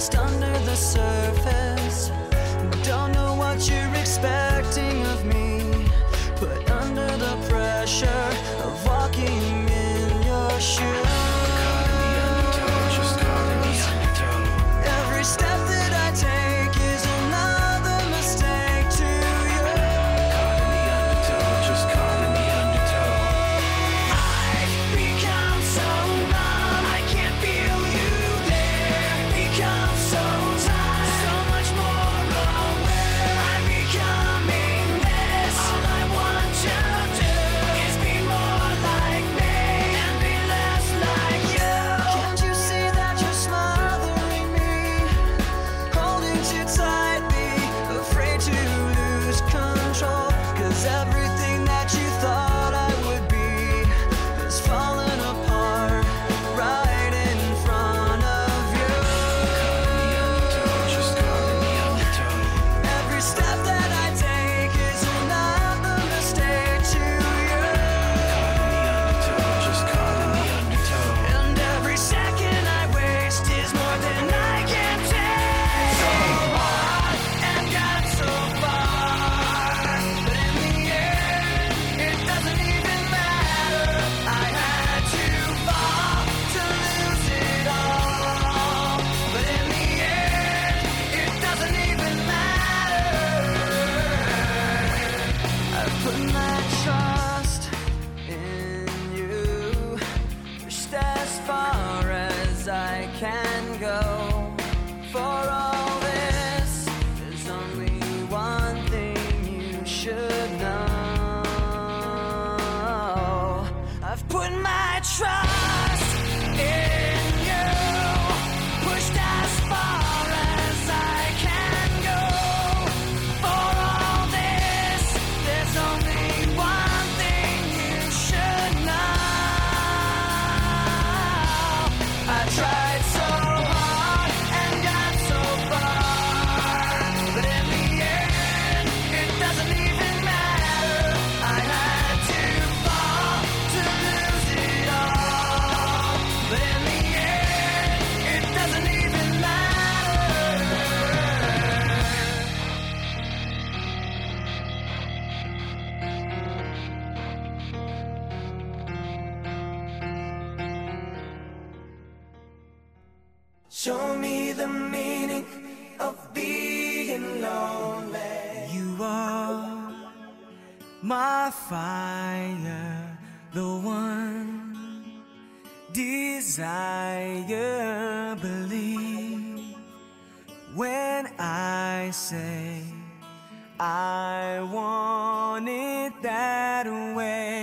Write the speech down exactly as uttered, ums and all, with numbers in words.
just under the surface. Don't know what you're expecting of me, but under the pressure of walking in your shoes, every step that I take is another mistake to you. Caught in the undertow, just caught in the undertow. I've become so numb, I can't feel you there. Become so tired, so much more aware. I'm becoming this. All I want you to do is be more like me and be less like you. Can't you see that you're smothering me, holding too tightly, afraid to lose control? 'Cause everything that you thought I would be has fallen apart right in front of you. Just caught in the undertow. Every step that I take is another mistake to you. Caught in the undertow, just caught in the undertow. And every second I waste is more than I can take. So hard and got so far, but in the end, it doesn't even matter. I had to fall to lose it all, but in the end, it doesn't even matter. I put my trust in you, pushed as far as I can go. For all this, there's only one thing you should know. I've put my trust in you, pushed as far as I can go. For all this, there's only one thing you should know. I tried so hard and got so far, but in the end, it doesn't even matter. I had to fall to lose it all, but in the end, it doesn't even matter. Show me the meaning of being lonely. You are my fire, the one desire. Believe when I say I want it that way.